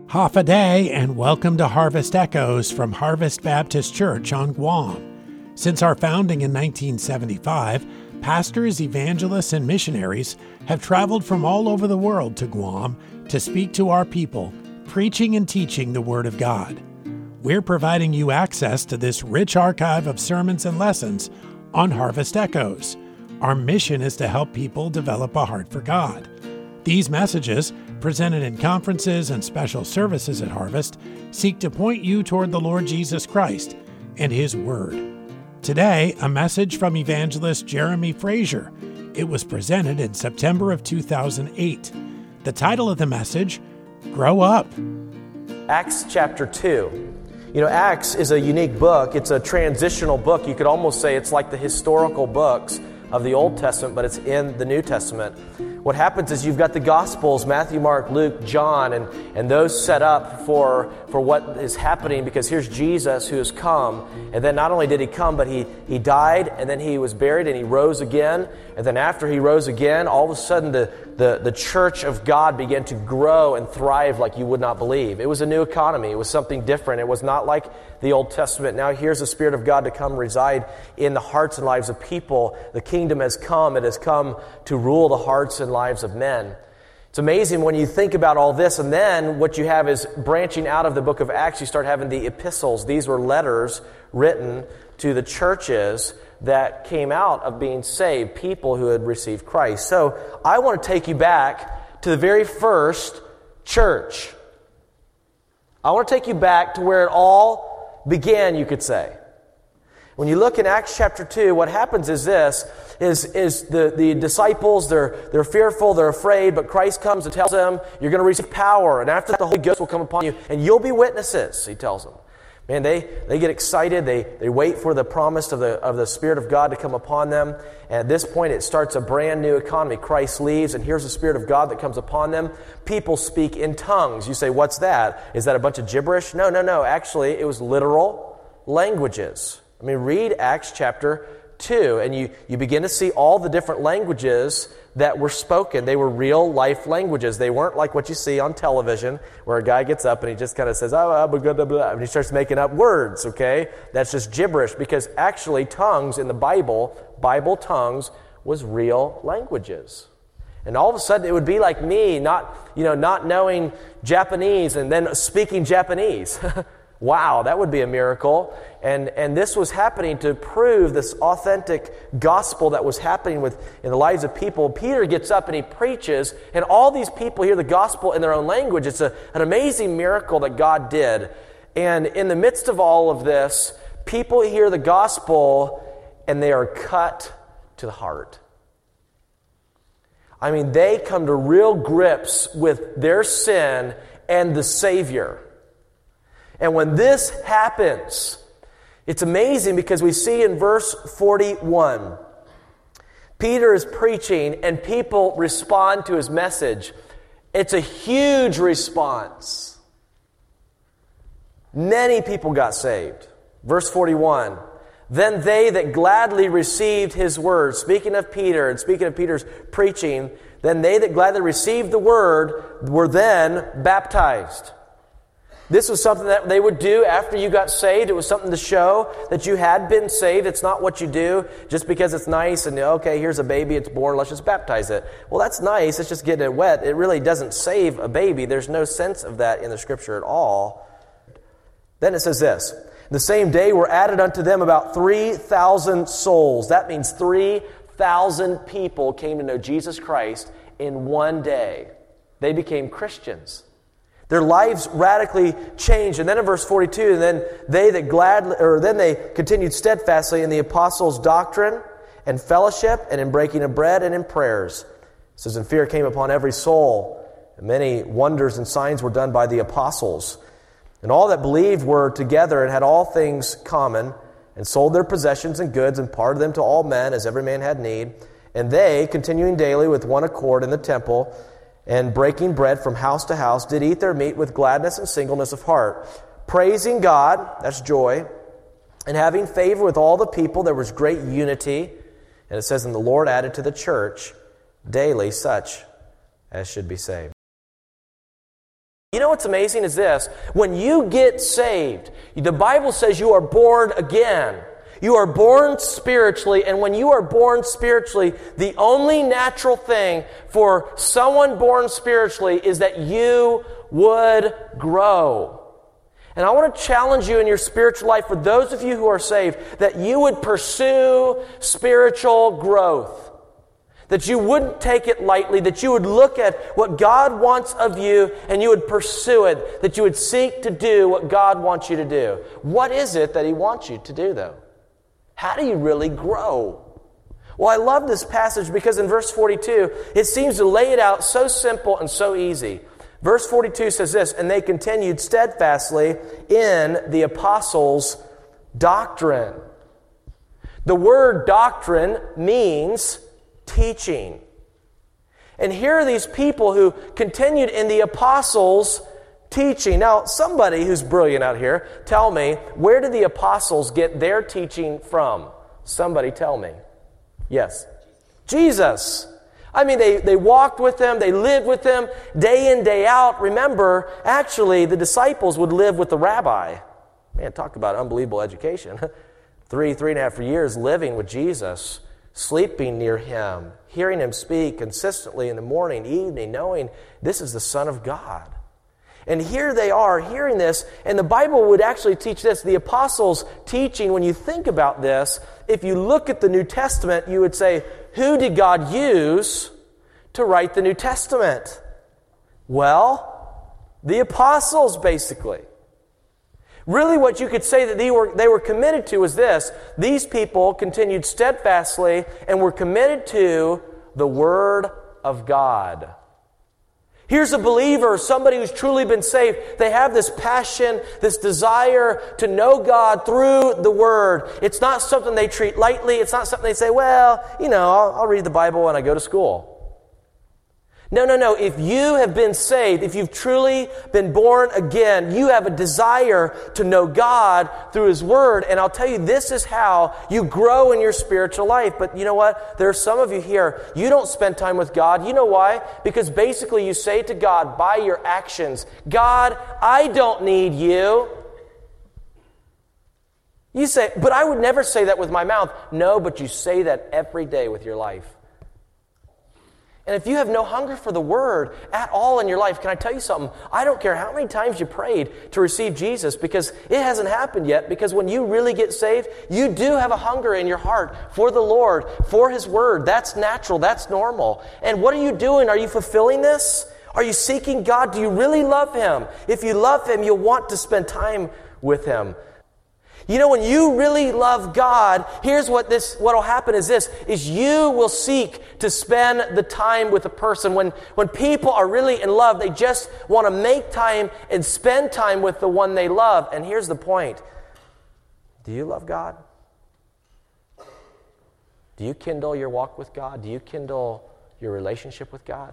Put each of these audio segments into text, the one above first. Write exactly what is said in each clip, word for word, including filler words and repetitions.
Hafa Adai, and welcome to Harvest Echoes from Harvest Baptist Church on Guam. Since our founding in nineteen seventy-five, pastors, evangelists, and missionaries have traveled from all over the world to Guam to speak to our people, preaching and teaching the Word of God. We're providing you access to this rich archive of sermons and lessons on Harvest Echoes. Our mission is to help people develop a heart for God. These messages, presented in conferences and special services at Harvest, seek to point you toward the Lord Jesus Christ and His Word. Today, a message from evangelist Jeremy Frazier. It was presented in September of two thousand eight. The title of the message, Grow Up. Acts chapter two. You know, Acts is a unique book. It's a transitional book. You could almost say it's like the historical books of the Old Testament, but it's in the New Testament. What happens is you've got the Gospels, Matthew, Mark, Luke, John, and, and those set up for, for what is happening, because here's Jesus who has come. And then not only did he come, but he, he died, and then he was buried, and he rose again. And then after he rose again, all of a sudden the, the, the church of God began to grow and thrive like you would not believe. It was a new economy. It was something different. It was not like the Old Testament. Now here's the Spirit of God to come reside in the hearts and lives of people. The kingdom has come. It has come to rule the hearts and lives of men. It's amazing when you think about all this, and then what you have is branching out of the book of Acts, you start having the epistles. These were letters written to the churches that came out of being saved, people who had received Christ. So I want to take you back to the very first church. I want to take you back to where it all began, you could say. When you look in Acts chapter two, what happens is this, is, is the, the disciples, they're, they're fearful, they're afraid, but Christ comes and tells them, you're going to receive power, and after that the Holy Ghost will come upon you, and you'll be witnesses, he tells them. Man, they, they get excited, they, they wait for the promise of the, of the Spirit of God to come upon them, and at this point it starts a brand new economy. Christ leaves, and here's the Spirit of God that comes upon them. People speak in tongues. You say, what's that? Is that a bunch of gibberish? No, no, no. Actually, it was literal languages. I mean, read Acts chapter two, and you, you begin to see all the different languages that were spoken. They were real life languages. They weren't like what you see on television, where a guy gets up and he just kind of says, oh, blah, blah, blah, and he starts making up words, okay? That's just gibberish, because actually tongues in the Bible, Bible tongues, was real languages. And all of a sudden it would be like me not, you know, not knowing Japanese and then speaking Japanese. Wow, that would be a miracle. And and this was happening to prove this authentic gospel that was happening with in the lives of people. Peter gets up and he preaches, and all these people hear the gospel in their own language. It's a, an amazing miracle that God did. And in the midst of all of this, people hear the gospel and they are cut to the heart. I mean, they come to real grips with their sin and the Savior. And when this happens, it's amazing, because we see in verse forty-one, Peter is preaching and people respond to his message. It's a huge response. Many people got saved. Verse forty-one, then they that gladly received his word, speaking of Peter and speaking of Peter's preaching, then they that gladly received the word were then baptized. This was something that they would do after you got saved. It was something to show that you had been saved. It's not what you do just because it's nice and, okay, here's a baby, it's born, let's just baptize it. Well, that's nice, it's just getting it wet. It really doesn't save a baby. There's no sense of that in the Scripture at all. Then it says this, the same day were added unto them about three thousand souls. That means three thousand people came to know Jesus Christ in one day. They became Christians. Their lives radically changed. And then in verse forty-two, and then they that gladly, or then they continued steadfastly in the apostles' doctrine and fellowship, and in breaking of bread and in prayers. It says, and fear came upon every soul, and many wonders and signs were done by the apostles. And all that believed were together and had all things common, and sold their possessions and goods, and parted them to all men, as every man had need. And they, continuing daily with one accord in the temple, and breaking bread from house to house, did eat their meat with gladness and singleness of heart, praising God, that's joy, and having favor with all the people. There was great unity. And it says, and the Lord added to the church daily such as should be saved. You know what's amazing is this. When you get saved, the Bible says you are born again. You are born spiritually, and when you are born spiritually, the only natural thing for someone born spiritually is that you would grow. And I want to challenge you in your spiritual life, for those of you who are saved, that you would pursue spiritual growth. That you wouldn't take it lightly, that you would look at what God wants of you and you would pursue it, that you would seek to do what God wants you to do. What is it that He wants you to do, though? How do you really grow? Well, I love this passage because in verse forty-two, it seems to lay it out so simple and so easy. Verse forty-two says this, and they continued steadfastly in the apostles' doctrine. The word doctrine means teaching. And here are these people who continued in the apostles' teaching. Now, somebody who's brilliant out here, tell me, where did the apostles get their teaching from? Somebody tell me. Yes. Jesus. I mean, they, they walked with Him, they lived with Him day in, day out. Remember, actually, the disciples would live with the rabbi. Man, talk about unbelievable education. Three, three and a half years living with Jesus, sleeping near Him, hearing Him speak consistently in the morning, evening, knowing this is the Son of God. And here they are hearing this, and the Bible would actually teach this. The apostles' teaching, when you think about this, if you look at the New Testament, you would say, who did God use to write the New Testament? Well, the apostles, basically. Really what you could say that they were, they were committed to is this. These people continued steadfastly and were committed to the Word of God. Here's a believer, somebody who's truly been saved. They have this passion, this desire to know God through the Word. It's not something they treat lightly. It's not something they say, well, you know, I'll, I'll read the Bible when I go to school. No, no, no. If you have been saved, if you've truly been born again, you have a desire to know God through His Word. And I'll tell you, this is how you grow in your spiritual life. But you know what? There are some of you here, you don't spend time with God. You know why? Because basically you say to God by your actions, God, I don't need you. You say, but I would never say that with my mouth. No, but you say that every day with your life. And if you have no hunger for the Word at all in your life, can I tell you something? I don't care how many times you prayed to receive Jesus, because it hasn't happened yet. Because when you really get saved, you do have a hunger in your heart for the Lord, for His Word. That's natural. That's normal. And what are you doing? Are you fulfilling this? Are you seeking God? Do you really love Him? If you love Him, you'll want to spend time with Him. You know, when you really love God, here's what this what will happen is this, is you will seek to spend the time with a person. When, when people are really in love, they just want to make time and spend time with the one they love. And here's the point. Do you love God? Do you kindle your walk with God? Do you kindle your relationship with God?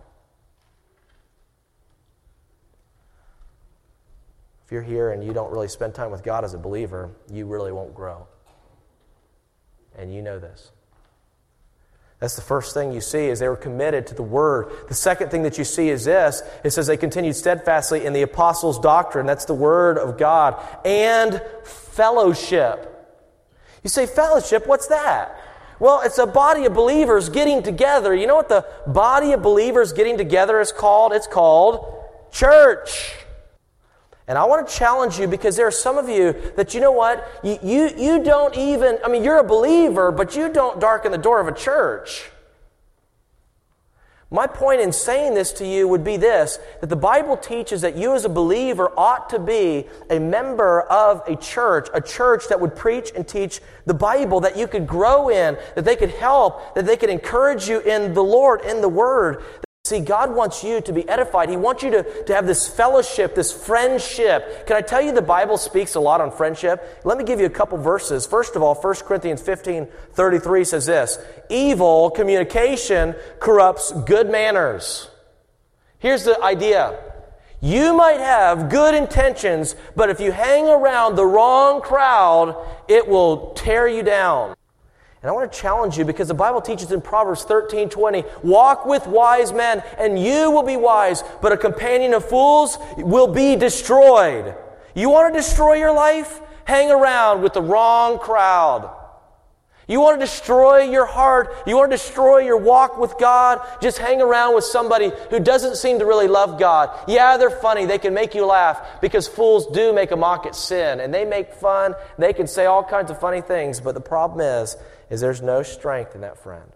If you're here and you don't really spend time with God as a believer, you really won't grow. And you know this. That's the first thing you see, is they were committed to the Word. The second thing that you see is this. It says they continued steadfastly in the apostles' doctrine. That's the Word of God. And fellowship. You say, fellowship, what's that? Well, it's a body of believers getting together. You know what the body of believers getting together is called? It's called church. And I want to challenge you, because there are some of you that, you know what, you, you, you don't even, I mean, you're a believer, but you don't darken the door of a church. My point in saying this to you would be this, that the Bible teaches that you as a believer ought to be a member of a church, a church that would preach and teach the Bible, that you could grow in, that they could help, that they could encourage you in the Lord, in the Word. See, God wants you to be edified. He wants you to, to have this fellowship, this friendship. Can I tell you the Bible speaks a lot on friendship? Let me give you a couple verses. First of all, First Corinthians fifteen thirty-three says this, evil communication corrupts good manners. Here's the idea. You might have good intentions, but if you hang around the wrong crowd, it will tear you down. And I want to challenge you because the Bible teaches in Proverbs thirteen twenty, walk with wise men and you will be wise, but a companion of fools will be destroyed. You want to destroy your life? Hang around with the wrong crowd. You want to destroy your heart? You want to destroy your walk with God? Just hang around with somebody who doesn't seem to really love God. Yeah, they're funny. They can make you laugh because fools do make a mock at sin. And they make fun. They can say all kinds of funny things. But the problem is, is there's no strength in that friend.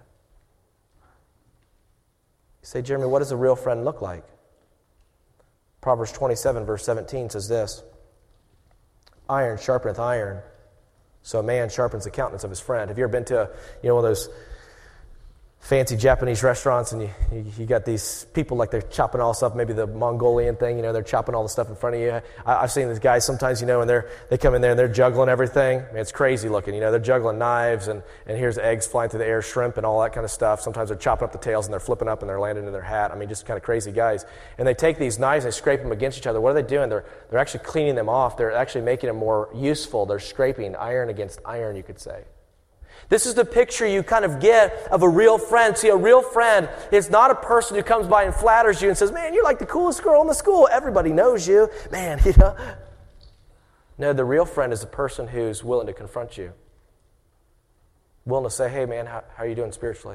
You say, Jeremy, what does a real friend look like? Proverbs twenty-seven, verse seventeen says this, iron sharpeneth iron. So a man sharpens the countenance of his friend. Have you ever been to a, you know, one of those fancy Japanese restaurants and you, you, you got these people like they're chopping all stuff, maybe the Mongolian thing, you know, they're chopping all the stuff in front of you. I, I've seen these guys sometimes, you know, and they're they come in there and they're juggling everything. I mean, it's crazy looking, you know, they're juggling knives and, and here's eggs flying through the air, shrimp and all that kind of stuff. Sometimes they're chopping up the tails and they're flipping up and they're landing in their hat. I mean, just kind of crazy guys. And they take these knives and they scrape them against each other. What are they doing? They're, they're actually cleaning them off. They're actually making them more useful. They're scraping iron against iron, you could say. This is the picture you kind of get of a real friend. See, a real friend is not a person who comes by and flatters you and says, man, you're like the coolest girl in the school. Everybody knows you. Man, you know. No, the real friend is a person who's willing to confront you. Willing to say, hey, man, how, how are you doing spiritually?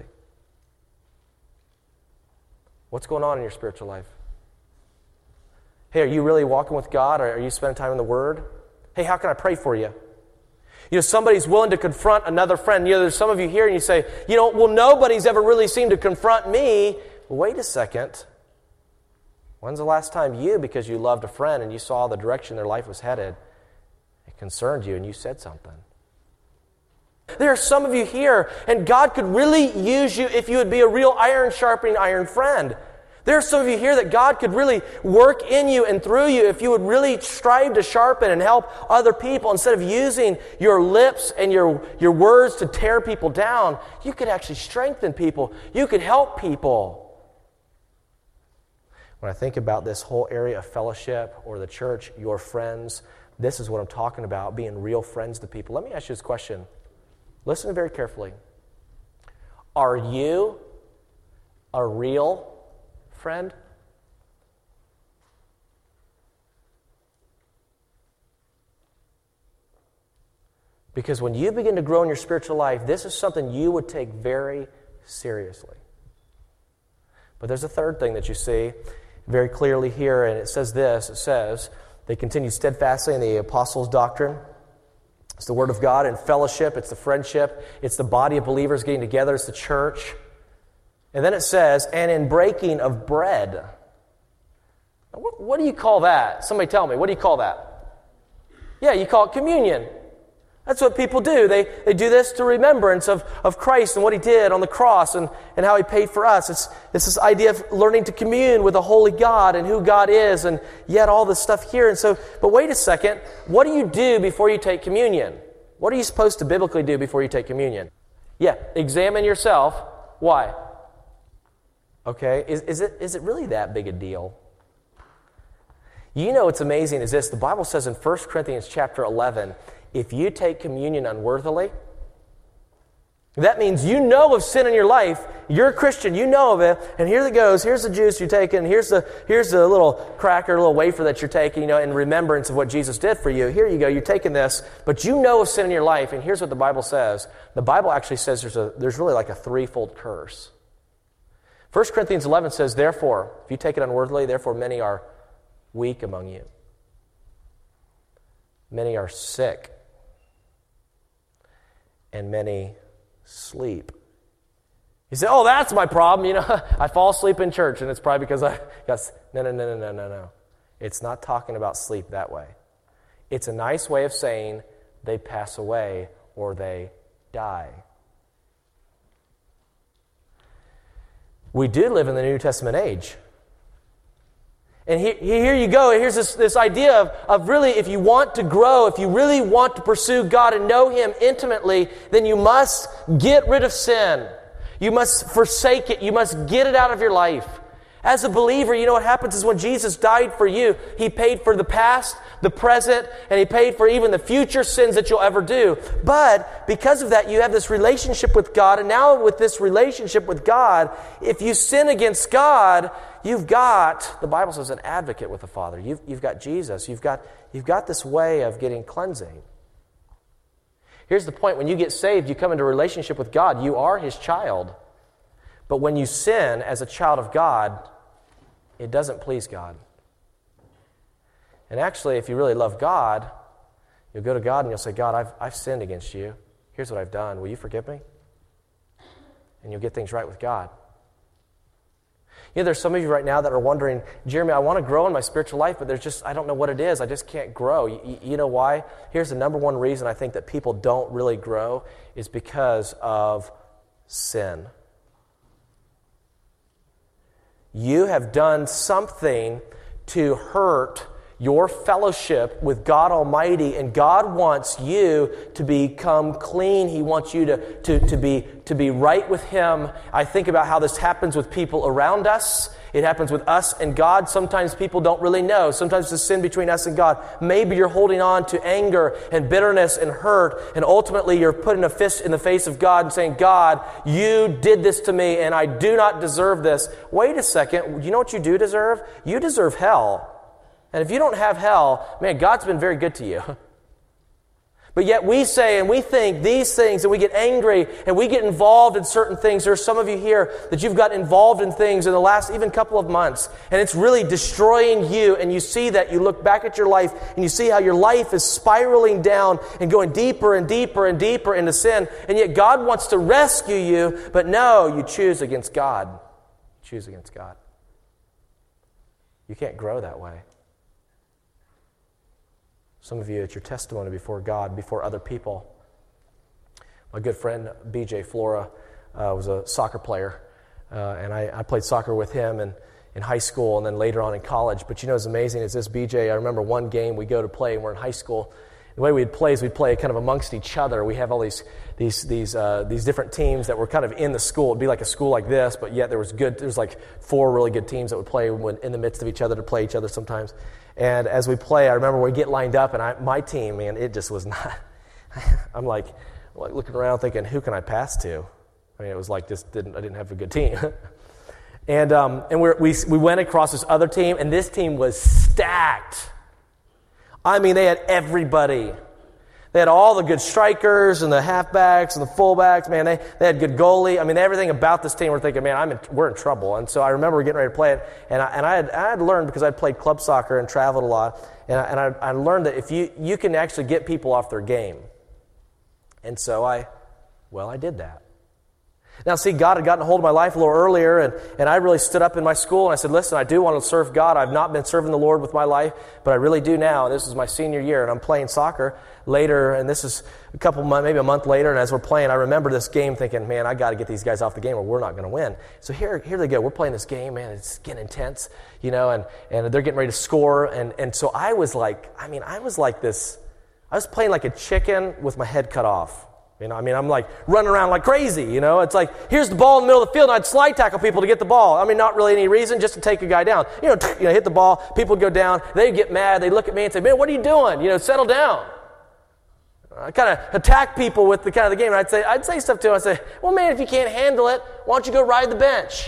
What's going on in your spiritual life? Hey, are you really walking with God? Or are you spending time in the Word? Hey, how can I pray for you? You know, somebody's willing to confront another friend. You know, there's some of you here and you say, you know, well, nobody's ever really seemed to confront me. Well, wait a second. When's the last time you, because you loved a friend and you saw the direction their life was headed, it concerned you and you said something? There are some of you here, and God could really use you if you would be a real iron sharpening iron friend. There are some of you here that God could really work in you and through you if you would really strive to sharpen and help other people. Instead of using your lips and your, your words to tear people down, you could actually strengthen people. You could help people. When I think about this whole area of fellowship or the church, your friends, this is what I'm talking about, being real friends to people. Let me ask you this question. Listen very carefully. Are you a real friend? Because when you begin to grow in your spiritual life, this is something you would take very seriously. But there's a third thing that you see very clearly here, and it says this. It says, they continue steadfastly in the apostles' doctrine. It's the Word of God and fellowship. It's the friendship. It's the body of believers getting together. It's the church. And then it says, and in breaking of bread. What, what do you call that? Somebody tell me. What do you call that? Yeah, you call it communion. That's what people do. They they do this to remembrance of, of Christ and what He did on the cross and, and how He paid for us. It's, it's this idea of learning to commune with a holy God and who God is and yet all this stuff here. And so, but wait a second. What do you do before you take communion? What are you supposed to biblically do before you take communion? Yeah, examine yourself. Why? Okay, is, is it is it really that big a deal? You know what's amazing is this. The Bible says in First Corinthians chapter eleven, if you take communion unworthily, that means you know of sin in your life. You're a Christian, you know of it, and here it goes. Here's the juice you're taking. Here's the here's the little cracker, little wafer that you're taking, you know, in remembrance of what Jesus did for you. Here you go. You're taking this, but you know of sin in your life, and here's what the Bible says. The Bible actually says there's a there's really like a threefold curse. First Corinthians eleven says, therefore, if you take it unworthily, therefore many are weak among you. Many are sick. And many sleep. You say, oh, that's my problem. You know, I fall asleep in church, and it's probably because I got... No, no, no, no, no, no, no. It's not talking about sleep that way. It's a nice way of saying they pass away or they die. We do live in the New Testament age. And here, here you go. Here's this, this idea of, of really, if you want to grow, if you really want to pursue God and know Him intimately, then you must get rid of sin. You must forsake it. You must get it out of your life. As a believer, you know what happens is when Jesus died for you, He paid for the past, the present, and He paid for even the future sins that you'll ever do. But because of that, you have this relationship with God, and now with this relationship with God, if you sin against God, you've got, the Bible says, an advocate with the Father. You've, you've got Jesus. You've got, you've got this way of getting cleansing. Here's the point. When you get saved, you come into a relationship with God. You are His child. But when you sin as a child of God, it doesn't please God. And actually, if you really love God, you'll go to God and you'll say, God, I've, I've sinned against you. Here's what I've done. Will you forgive me? And you'll get things right with God. You know, there's some of you right now that are wondering, Jeremy, I want to grow in my spiritual life, but there's just, I don't know what it is. I just can't grow. You, you know why? Here's the number one reason I think that people don't really grow is because of sin. You have done something to hurt your fellowship with God Almighty, and God wants you to become clean. He wants you to, to, to, be, to be right with Him. I think about how this happens with people around us. It happens with us and God. Sometimes people don't really know. Sometimes it's a sin between us and God. Maybe you're holding on to anger and bitterness and hurt, and ultimately you're putting a fist in the face of God and saying, God, you did this to me and I do not deserve this. Wait a second. You know what you do deserve? You deserve hell. And if you don't have hell, man, God's been very good to you. But yet we say and we think these things, and we get angry and we get involved in certain things. There's some of you here that you've got involved in things in the last even couple of months, and it's really destroying you, and you see that. You look back at your life and you see how your life is spiraling down and going deeper and deeper and deeper into sin, and yet God wants to rescue you, but no, you choose against God. You choose against God. You can't grow that way. Some of you, it's your testimony before God, before other people. My good friend, B J Flora, uh, was a soccer player, uh, and I, I played soccer with him in, in high school and then later on in college. But you know what's amazing is this B J, I remember one game we go to play, and we're in high school. The way we'd play is we'd play kind of amongst each other. We have all these these these uh, these different teams that were kind of in the school. It'd be like a school like this, but yet there was good. There was like four really good teams that would play when, in the midst of each other to play each other sometimes. And as we play, I remember we get lined up, and I, my team, man, it just was not. I'm like, like looking around, thinking, who can I pass to? I mean, it was like just didn't I didn't have a good team. and um, and we're, we we went across this other team, and this team was stacked. I mean, they had everybody. They had all the good strikers and the halfbacks and the fullbacks. Man, they, they had good goalie. I mean, everything about this team, we're thinking, man, I'm in, we're in trouble. And so I remember getting ready to play it, and I, and I had I had learned, because I'd played club soccer and traveled a lot, and I, and I, I learned that if you you can actually get people off their game. And so I, well, I did that. Now, see, God had gotten a hold of my life a little earlier, and, and I really stood up in my school, and I said, listen, I do want to serve God. I've not been serving the Lord with my life, but I really do now. This is my senior year, and I'm playing soccer later, and this is a couple months, maybe a month later, and as we're playing, I remember this game thinking, man, I got to get these guys off the game or we're not going to win. So here here they go. We're playing this game, man. It's getting intense, you know, and, and they're getting ready to score, and, and so I was like, I mean, I was like this, I was playing like a chicken with my head cut off. You know, I mean, I'm like running around like crazy, you know. It's like, here's the ball in the middle of the field, and I'd slide tackle people to get the ball. I mean, not really any reason, just to take a guy down. You know, you know, hit the ball, people would go down, they'd get mad, they'd look at me and say, man, what are you doing? You know, settle down. I kind of attack people with the kind of the game, and I'd say, I'd say stuff to them. I'd say, well, man, if you can't handle it, why don't you go ride the bench?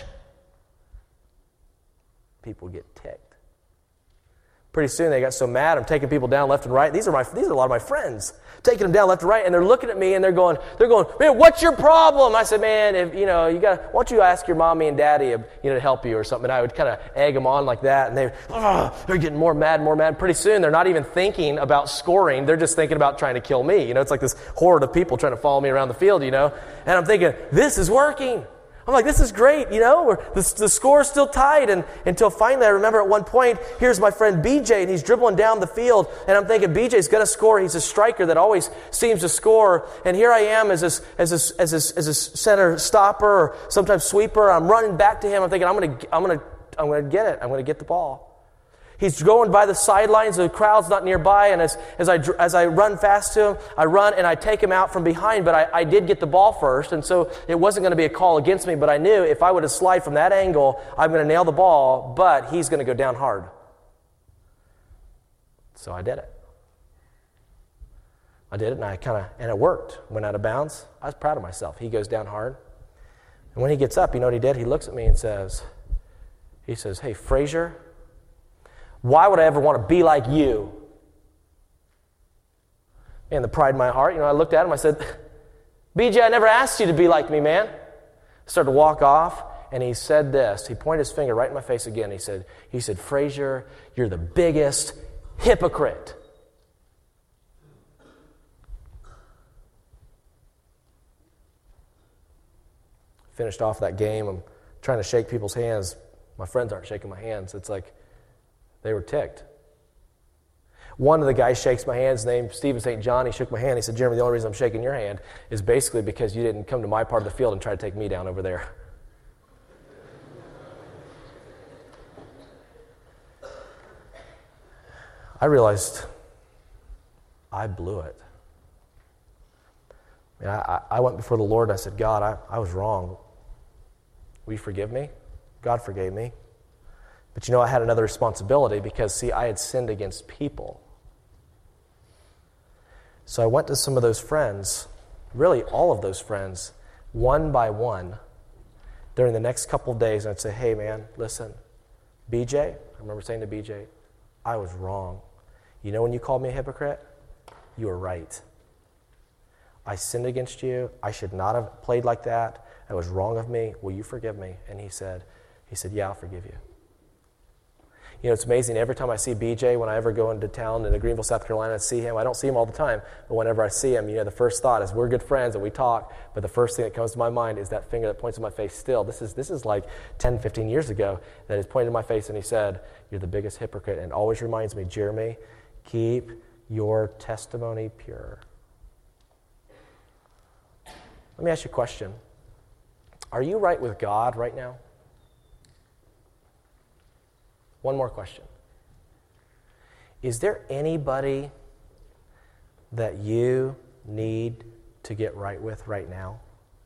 People would get ticked. Pretty soon they got so mad, I'm taking people down left and right. These are my these are a lot of my friends. Taking them down left and right, and they're looking at me and they're going, they're going, man, what's your problem? I said, man, if you know, you got, why don't you ask your mommy and daddy, you know, to help you or something? And I would kind of egg them on like that, and they, oh, they're getting more mad, more mad. Pretty soon, they're not even thinking about scoring; they're just thinking about trying to kill me. You know, it's like this horde of people trying to follow me around the field. You know, and I'm thinking, this is working. I'm like, this is great, you know, we're, the, the score's still tied, and until finally I remember at one point, here's my friend B J, and he's dribbling down the field, and I'm thinking, B J's going to score. He's a striker that always seems to score, and here I am as this, as this, as this, as this center stopper or sometimes sweeper. I'm running back to him. I'm thinking, I'm going to, I'm going to, I'm going to get it. I'm going to get the ball. He's going by the sidelines, the crowd's not nearby, and as, as, I, as I run fast to him, I run and I take him out from behind, but I, I did get the ball first, and so it wasn't going to be a call against me, but I knew if I would have slid from that angle, I'm going to nail the ball, but he's going to go down hard. So I did it. I did it, and I kind of, and it worked. Went out of bounds. I was proud of myself. He goes down hard. And when he gets up, you know what he did? He looks at me and says, he says, "Hey, Frazier, why would I ever want to be like you?" And the pride in my heart, you know, I looked at him, I said, "B J, I never asked you to be like me, man." I started to walk off, and he said this. He pointed his finger right in my face again. He said, he said, "Frazier, you're the biggest hypocrite." Finished off that game. I'm trying to shake people's hands. My friends aren't shaking my hands. It's like they were ticked. One of the guys shakes my hands, named Stephen Saint John. He shook my hand. He said, "Jeremy, the only reason I'm shaking your hand is basically because you didn't come to my part of the field and try to take me down over there." I realized I blew it. And I, I went before the Lord and I said, "God, I, I was wrong. Will you forgive me?" God forgave me. But you know, I had another responsibility because, see, I had sinned against people. So I went to some of those friends, really all of those friends, one by one, during the next couple of days, and I'd say, "Hey, man, listen, B J," I remember saying to B J, "I was wrong. You know when you called me a hypocrite? You were right. I sinned against you. I should not have played like that. It was wrong of me. Will you forgive me?" And he said, he said, "Yeah, I'll forgive you." You know, it's amazing. Every time I see B J, when I ever go into town in Greenville, South Carolina, and see him, I don't see him all the time, but whenever I see him, you know, the first thought is we're good friends and we talk, but the first thing that comes to my mind is that finger that points in my face still. This is this is like ten, fifteen years ago that is pointed in my face, and he said, "You're the biggest hypocrite." And it always reminds me, "Jeremy, keep your testimony pure." Let me ask you a question. Are you right with God right now? One more question. Is there anybody that you need to get right with right now?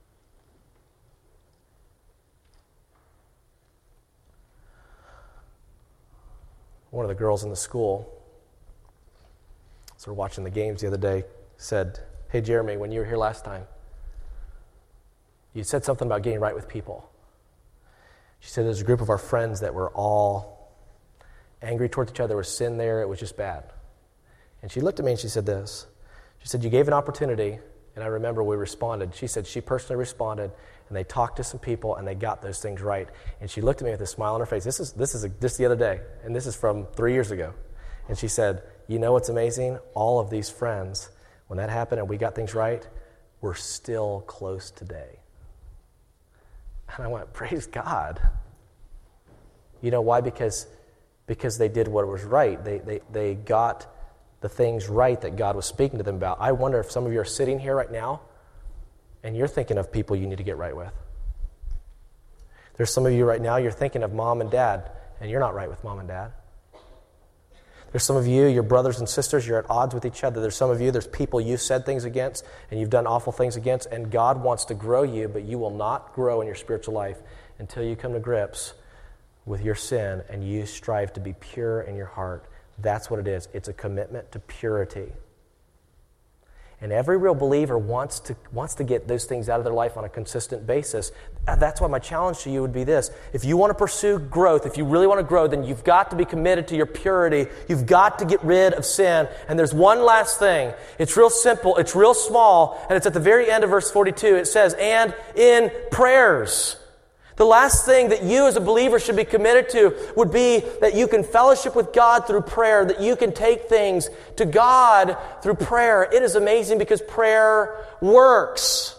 One of the girls in the school, so we're watching the games the other day, said, "Hey, Jeremy, when you were here last time, you said something about getting right with people." She said there's a group of our friends that were all angry towards each other. There was sin there. It was just bad. And she looked at me and she said this. She said, "You gave an opportunity," and I remember we responded. She said she personally responded, and they talked to some people, and they got those things right. And she looked at me with a smile on her face. This is this is a, this the other day, and this is from three years ago. And she said, "You know what's amazing? All of these friends, when that happened and we got things right, we're still close today." And I went, "Praise God." You know why? Because because they did what was right. They, they, they got the things right that God was speaking to them about. I wonder if some of you are sitting here right now and you're thinking of people you need to get right with. There's some of you right now, you're thinking of mom and dad, and you're not right with mom and dad. There's some of you, your brothers and sisters, you're at odds with each other. There's some of you, there's people you said things against and you've done awful things against, and God wants to grow you, but you will not grow in your spiritual life until you come to grips with your sin and you strive to be pure in your heart. That's what it is. It's a commitment to purity. And every real believer wants to wants to get those things out of their life on a consistent basis. That's why my challenge to you would be this. If you want to pursue growth, if you really want to grow, then you've got to be committed to your purity. You've got to get rid of sin. And there's one last thing. It's real simple. It's real small. And it's at the very end of verse forty-two. It says, "And in prayers." The last thing that you as a believer should be committed to would be that you can fellowship with God through prayer, that you can take things to God through prayer. It is amazing because prayer works.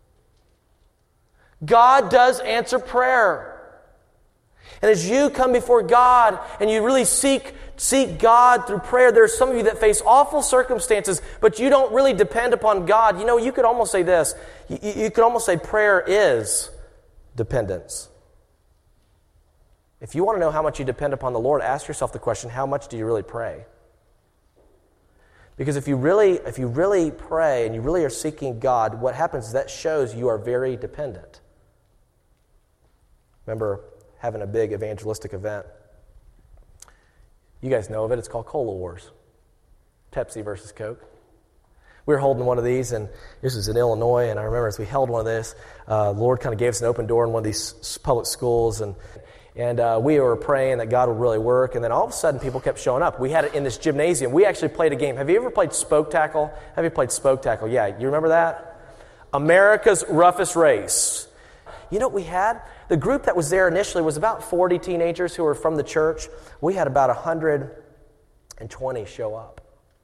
God does answer prayer. And as you come before God and you really seek seek God through prayer, there are some of you that face awful circumstances, but you don't really depend upon God. You know, you could almost say this. You, you could almost say prayer is dependence. If you want to know how much you depend upon the Lord, ask yourself the question, how much do you really pray? Because if you really, if you really pray and you really are seeking God, what happens is that shows you are very dependent. Remember having a big evangelistic event. You guys know of it. It's called Cola Wars. Pepsi versus Coke. We were holding one of these, and this was in Illinois, and I remember as we held one of this, uh, the Lord kind of gave us an open door in one of these public schools, and and uh, we were praying that God would really work, and then all of a sudden people kept showing up. We had it in this gymnasium. We actually played a game. Have you ever played spoke tackle? Have you played spoke tackle? Yeah, you remember that? America's Roughest Race. You know what we had? The group that was there initially was about forty teenagers who were from the church. We had about one hundred twenty show up.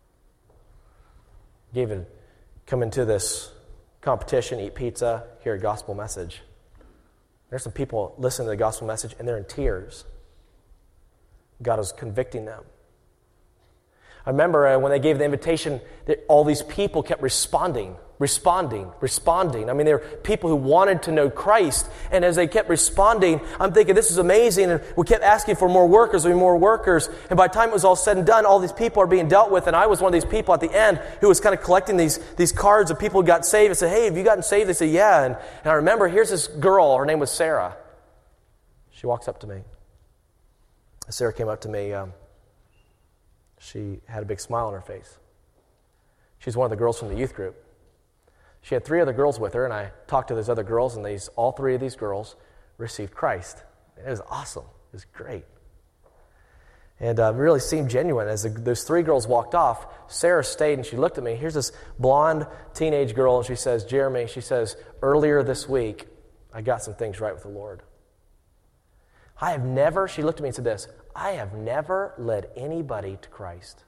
Gave it, come into this competition, eat pizza, hear a gospel message. There's some people listening to the gospel message and they're in tears. God was convicting them. I remember uh, when they gave the invitation, that all these people kept responding, responding, responding. I mean, there were people who wanted to know Christ, and as they kept responding, I'm thinking, this is amazing, and we kept asking for more workers, there were more workers, and by the time it was all said and done, all these people are being dealt with, and I was one of these people at the end who was kind of collecting these, these cards of people who got saved. I said, hey, have you gotten saved? They said, yeah, and, and I remember, here's this girl, her name was Sarah. She walks up to me. Sarah came up to me, um, she had a big smile on her face. She's one of the girls from the youth group. She had three other girls with her, and I talked to those other girls, and these all three of these girls received Christ. It was awesome. It was great. And uh, it really seemed genuine. As the, those three girls walked off, Sarah stayed, and she looked at me. Here's this blonde teenage girl, and she says, Jeremy, she says, earlier this week, I got some things right with the Lord. I have never, she looked at me and said this, I have never led anybody to Christ.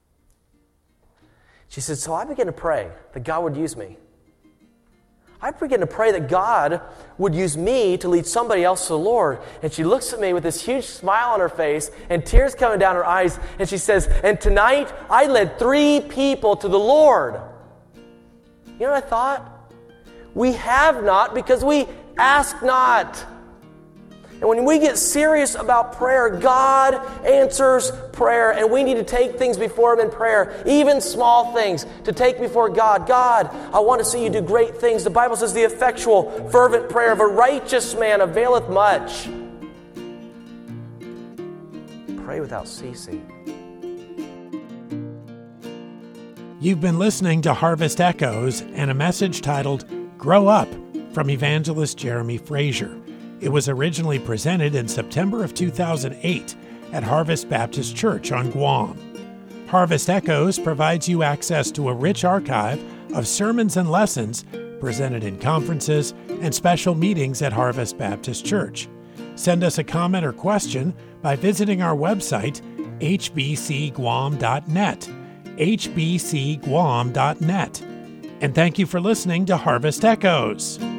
She said, so I began to pray that God would use me. I began to pray that God would use me to lead somebody else to the Lord. And she looks at me with this huge smile on her face and tears coming down her eyes. And she says, and tonight I led three people to the Lord. You know what I thought? We have not because we ask not. And when we get serious about prayer, God answers prayer. And we need to take things before Him in prayer, even small things, to take before God. God, I want to see You do great things. The Bible says the effectual, fervent prayer of a righteous man availeth much. Pray without ceasing. You've been listening to Harvest Echoes and a message titled, Grow Up, from evangelist Jeremy Frazier. It was originally presented in September of two thousand eight at Harvest Baptist Church on Guam. Harvest Echoes provides you access to a rich archive of sermons and lessons presented in conferences and special meetings at Harvest Baptist Church. Send us a comment or question by visiting our website, h b c guam dot net, h b c guam dot net. And thank you for listening to Harvest Echoes.